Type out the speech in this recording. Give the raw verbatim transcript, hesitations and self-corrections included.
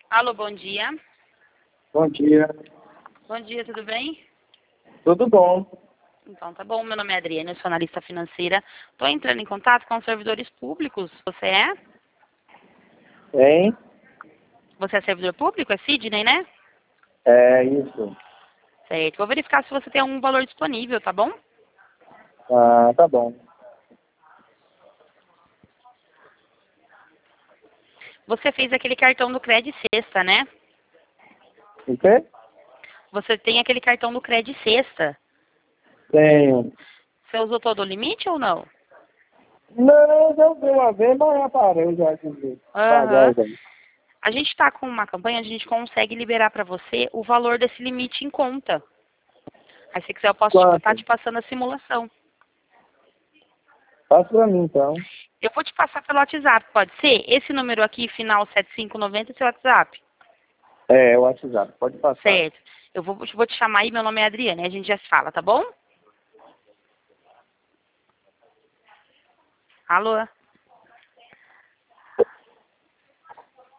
Alô, bom dia. Bom dia. Bom dia, tudo bem? Tudo bom? Então, tá bom. Meu nome é Adriana, eu sou analista financeira. Estou entrando em contato com os servidores públicos. Você é? Hein? Você é servidor público? É Sidney, né? É isso. Certo. Vou verificar se você tem algum valor disponível, tá bom? Ah, tá bom. Você fez aquele cartão do Cred Sexta, né? O quê? Você tem aquele cartão do Cred Sexta. Tenho. Você usou todo o limite ou não? Não, já deu uma vez, mas já parei já de pagar Aham. já. A gente está com uma campanha, a gente consegue liberar para você o valor desse limite em conta. Aí, se quiser, eu posso estar Quanto? te passando a simulação. Passa pra mim então. Eu vou te passar pelo WhatsApp, pode ser? Esse número aqui, final sete cinco nove zero, é seu WhatsApp. É, o WhatsApp. Pode passar. Certo. Eu vou, vou te chamar aí, meu nome é Adriana, e a gente já se fala, tá bom? Alô?